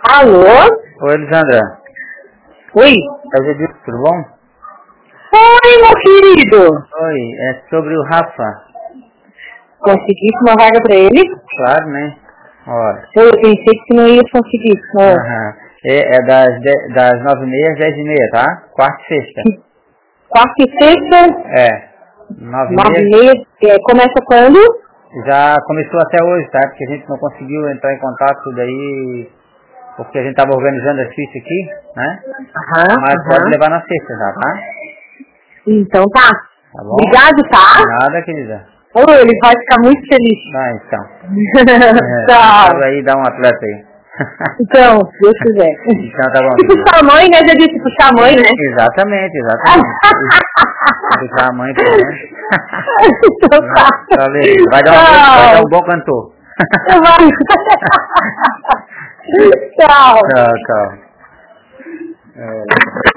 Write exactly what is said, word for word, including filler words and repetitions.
Alô? Oi, Elisandra. Oi? É o Gedilson, tudo bom? Oi, meu querido. Oi, é sobre o Rafa. Conseguisse uma vaga pra ele? Claro, né? Olha. Eu pensei que não ia conseguir. Não. Aham. É, é das, de, das nove e meia às dez e meia, tá? Quarta e sexta. Quarta e sexta? É. Nove e Nove e meia. meia. É, começa quando? Já começou até hoje, tá? Porque a gente não conseguiu entrar em contato daí, porque a gente tava organizando as fichas aqui, né? Aham, Mas aham. pode levar na sexta já, tá? Então tá. Tá bom? Obrigado, tá? Nada, querida. Oh, ele vai ficar muito feliz. Tá, então. É, Tchau. então aí dá um atleta aí. Então, se Deus quiser. Então tá bom. E puxar a mãe, né? Já disse puxar a mãe, né? Exatamente, exatamente. Puxar a mãe também. Então tá. Valeu. Vai dar, um bom, vai dar um bom cantor. Vai. Tchau. Tchau, tchau. É.